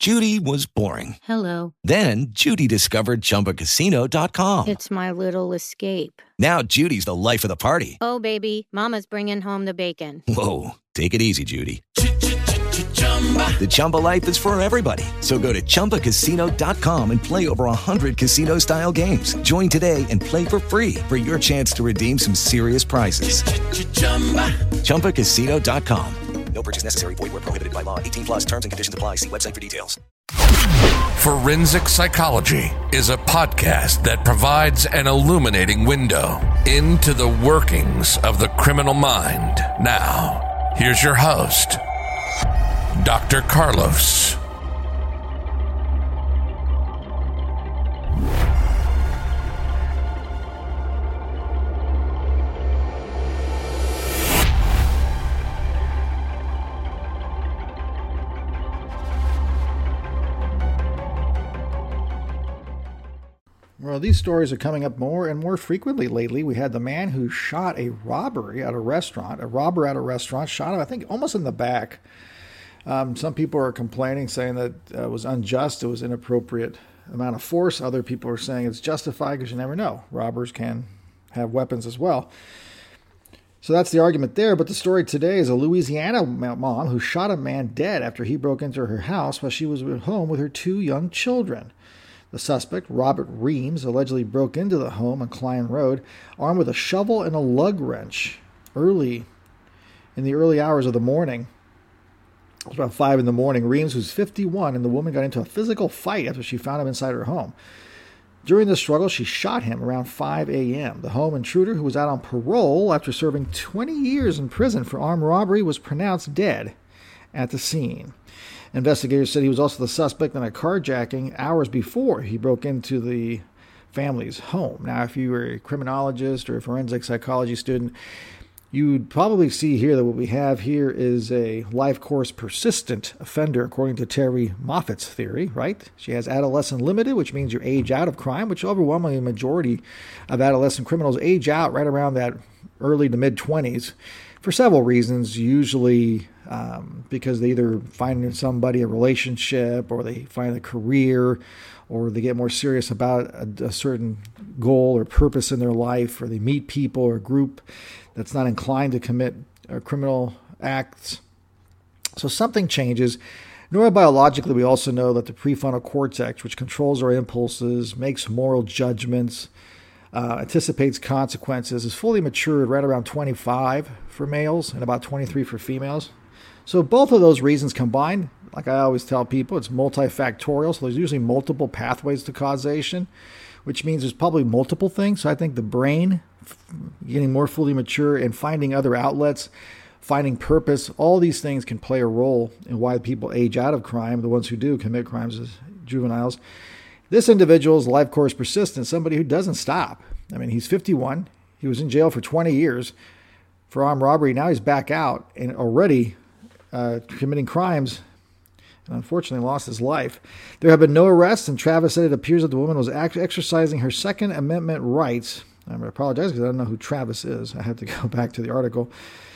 Judy was boring. Hello. Then Judy discovered ChumbaCasino.com. It's my little escape. Now Judy's the life of the party. Oh, baby, mama's bringing home the bacon. Whoa, take it easy, Judy. The Chumba life is for everybody. So go to ChumbaCasino.com and play over 100 casino-style games. Join today and play for free for your chance to redeem some serious prizes. ChumbaCasino.com. No purchase necessary. Void where prohibited by law. 18 plus terms and conditions apply. See website for details. Forensic Psychology is a podcast that provides an illuminating window into the workings of the criminal mind. Now, here's your host, Dr. Carlos. Well, these stories are coming up more and more frequently lately. We had the man who shot a robber at a restaurant, shot him, I think, almost in the back. Some people are complaining, saying that it was unjust, it was inappropriate amount of force. Other people are saying it's justified because you never know. Robbers can have weapons as well. So that's the argument there. But the story today is a Louisiana mom who shot a man dead after he broke into her house while she was at home with her 2 young children. The suspect, Robert Reams, allegedly broke into the home on Klein Road, armed with a shovel and a lug wrench in the early hours of the morning. It was about 5 in the morning. Reams was 51, and the woman got into a physical fight after she found him inside her home. During the struggle, she shot him around 5 a.m. The home intruder, who was out on parole after serving 20 years in prison for armed robbery, was pronounced dead at the scene. Investigators said he was also the suspect in a carjacking hours before he broke into the family's home. Now, if you were a criminologist or a forensic psychology student, you'd probably see here that what we have here is a life course persistent offender, according to Terry Moffat's theory, right? She has adolescent limited, which means you age out of crime, which overwhelmingly the majority of adolescent criminals age out right around that early to mid-20s for several reasons, usually because they either find somebody a relationship, or they find a career, or they get more serious about a certain goal or purpose in their life, or they meet people or a group that's not inclined to commit criminal acts. So something changes. Neurobiologically, we also know that the prefrontal cortex, which controls our impulses, makes moral judgments, anticipates consequences, is fully matured right around 25 for males and about 23 for females. So both of those reasons combined, like I always tell people, it's multifactorial. So there's usually multiple pathways to causation, which means there's probably multiple things. So I think the brain getting more fully mature and finding other outlets, finding purpose, all these things can play a role in why people age out of crime, the ones who do commit crimes as juveniles. This individual is life course persistent, somebody who doesn't stop. I mean, he's 51. He was in jail for 20 years for armed robbery. Now he's back out and already committing crimes, and unfortunately lost his life. There have been no arrests, and Travis said it appears that the woman was exercising her Second Amendment rights. I apologize because I don't know who Travis is. I had to go back to the article.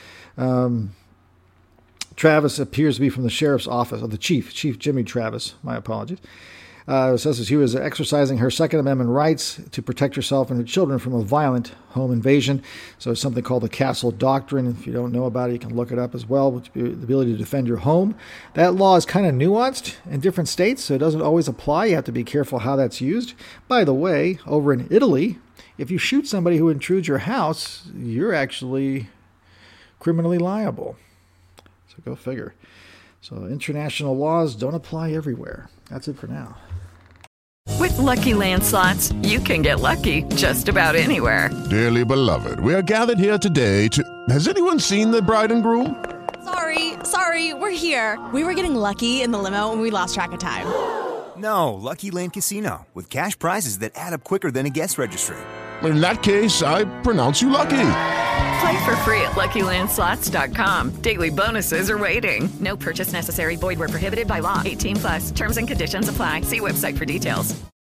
Travis appears to be from the sheriff's office, or the Chief Jimmy Travis. My apologies. It says she was exercising her Second Amendment rights to protect herself and her children from a violent home invasion. So it's something called the Castle Doctrine. If you don't know about it, you can look it up as well, which is the ability to defend your home. That law is kind of nuanced in different states, so it doesn't always apply. You have to be careful how that's used. By the way, over in Italy, if you shoot somebody who intrudes your house, you're actually criminally liable. So go figure. So international laws don't apply everywhere. That's it for now. With Lucky Land Slots, you can get lucky just about anywhere. Dearly beloved, we are gathered here today to... Has anyone seen the bride and groom? Sorry, we're here. We were getting lucky in the limo and we lost track of time. No, Lucky Land Casino, with cash prizes that add up quicker than a guest registry. In that case, I pronounce you lucky. Play for free at LuckyLandSlots.com. Daily bonuses are waiting. No purchase necessary. Void where prohibited by law. 18 plus. Terms and conditions apply. See website for details.